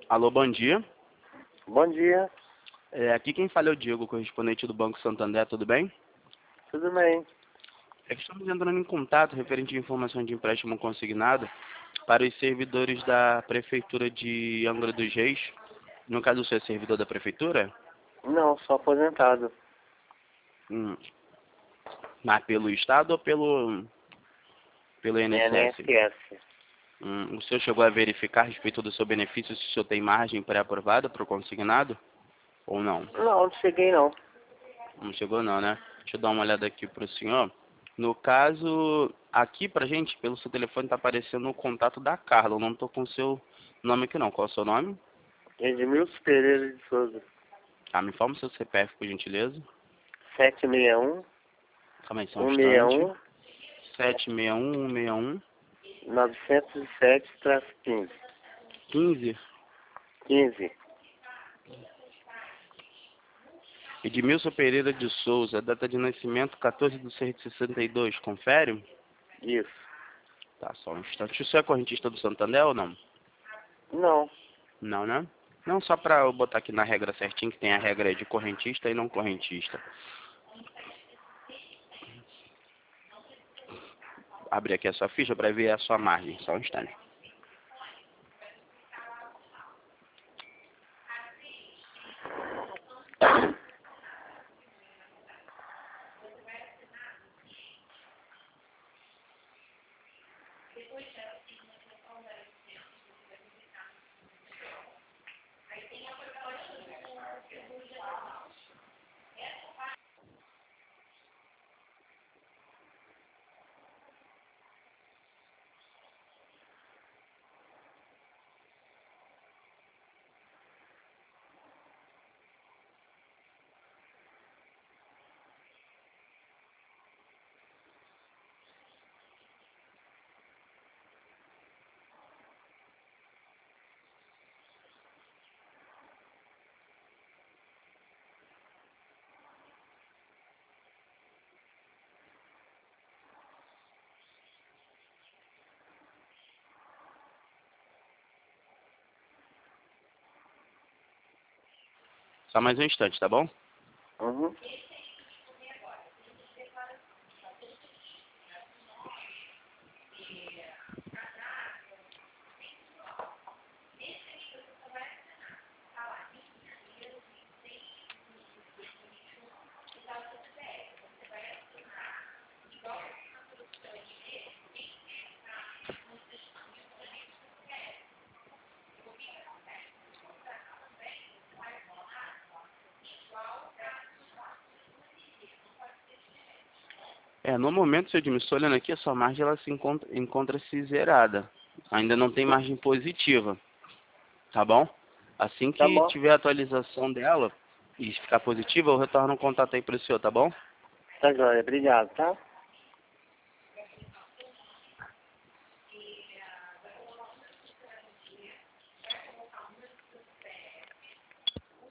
Alô, bom dia. Bom dia, Aqui quem fala é o Diego, correspondente do Banco Santander, tudo bem? tudo bem? É que estamos entrando em contato referente à informação de empréstimo consignado para os servidores da Prefeitura de Angra dos Reis. No caso, você é servidor da Prefeitura? Não, sou aposentado. Hum. Mas pelo Estado ou pelo INSS? INSS. O senhor chegou a verificar a respeito do seu benefício se o senhor tem margem pré-aprovada para o consignado ou não? Não cheguei não. Não chegou não, né? Deixa eu dar uma olhada aqui para o senhor. No caso, aqui pra gente, pelo seu telefone, tá aparecendo o contato da Carla. Eu não tô com o seu nome aqui não. Qual é o seu nome? Edmilson Pereira de Souza. Me informa o seu CPF, por gentileza. 761 Calma aí, só um instante. 161 761-161-15. 907-15. 15. Edmilson Pereira de Souza, data de nascimento 14/6/62. Confere? Isso. Tá, só um instante. O senhor é correntista do Santander ou não? Não. Não, né? Não, só pra eu botar aqui na regra certinho, que tem a regra de correntista e não correntista. Abrir aqui a sua ficha para ver a sua margem. Só um instante. Só mais um instante, tá bom? Uhum. No momento, seu Edmilson, olhando aqui, a sua margem ela encontra-se zerada. Ainda não tem margem positiva, tá bom? Assim Tá que bom. tiver a atualização dela e ficar positiva, eu retorno um contato aí para o senhor, tá bom? Tá joia. Obrigado, tá?